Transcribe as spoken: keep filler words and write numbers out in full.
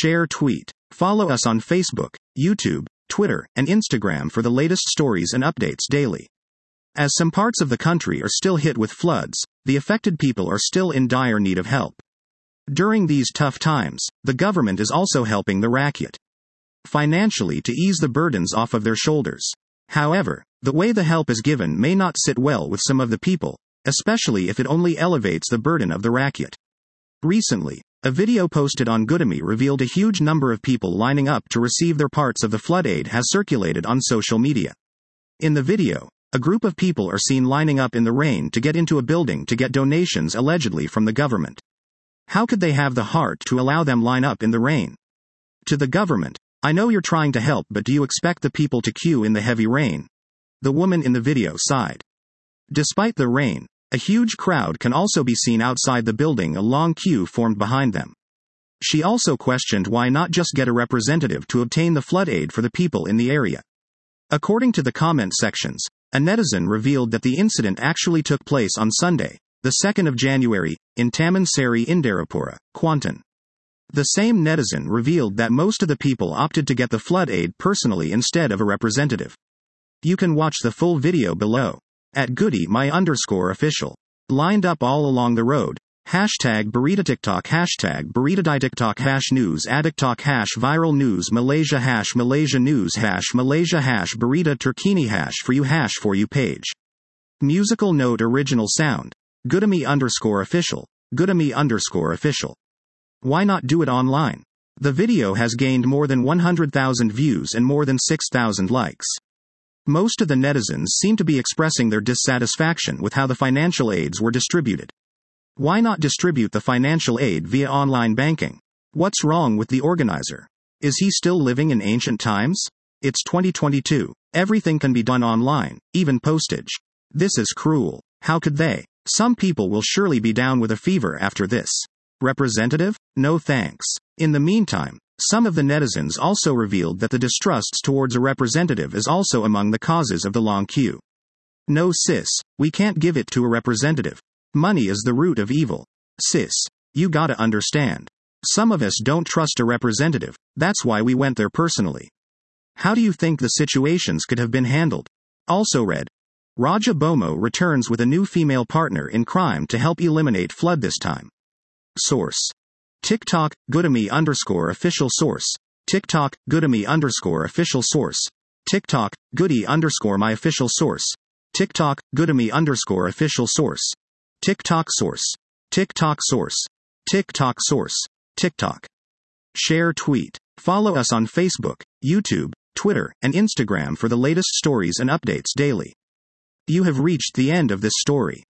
Share tweet. Follow us on Facebook, YouTube, Twitter, and Instagram for the latest stories and updates daily. As some parts of the country are still hit with floods, the affected people are still in dire need of help. During these tough times, the government is also helping the rakyat financially to ease the burdens off of their shoulders. However, the way the help is given may not sit well with some of the people, especially if it only elevates the burden of the rakyat. Recently, a video posted on Goodemy revealed a huge number of people lining up to receive their parts of the flood aid has circulated on social media. In the video, a group of people are seen lining up in the rain to get into a building to get donations allegedly from the government. How could they have the heart to allow them line up in the rain? To the government, I know you're trying to help, but do you expect the people to queue in the heavy rain? The woman in the video sighed. Despite the rain, a huge crowd can also be seen outside the building, a long queue formed behind them. She also questioned why not just get a representative to obtain the flood aid for the people in the area. According to the comment sections, a netizen revealed that the incident actually took place on Sunday, the second of January, in Tamansari Indarapura, Kuantan. The same netizen revealed that most of the people opted to get the flood aid personally instead of a representative. You can watch the full video below. At Goody My underscore official. Lined up all along the road. Hashtag Burita TikTok. Hashtag Burita TikTok. Hash news. TikTok. Hash viral news. Malaysia. Hash Malaysia news. Hash Malaysia. Hash Burita Turkini. Hash for you. Hash for you page. Musical note. Original sound. Goodemy underscore official. Goodemy underscore official. Why not do it online? The video has gained more than one hundred thousand views and more than six thousand likes. Most of the netizens seem to be expressing their dissatisfaction with how the financial aids were distributed. Why not distribute the financial aid via online banking? What's wrong with the organizer? Is he still living in ancient times? It's twenty twenty-two. Everything can be done online, even postage. This is cruel. How could they? Some people will surely be down with a fever after this. Representative? No thanks. In the meantime, some of the netizens also revealed that the distrusts towards a representative is also among the causes of the long queue. No sis, we can't give it to a representative. Money is the root of evil. Sis, you gotta understand. Some of us don't trust a representative, that's why we went there personally. How do you think the situations could have been handled? Also read. Raja Bomo returns with a new female partner in crime to help eliminate flood this time. Source. TikTok, Goodemy underscore official source. TikTok, Goodemy underscore official source. TikTok, Goody underscore my official source. TikTok, Goodemy underscore official source. TikTok source. TikTok source. TikTok source. TikTok. Share tweet. Follow us on Facebook, YouTube, Twitter, and Instagram for the latest stories and updates daily. You have reached the end of this story.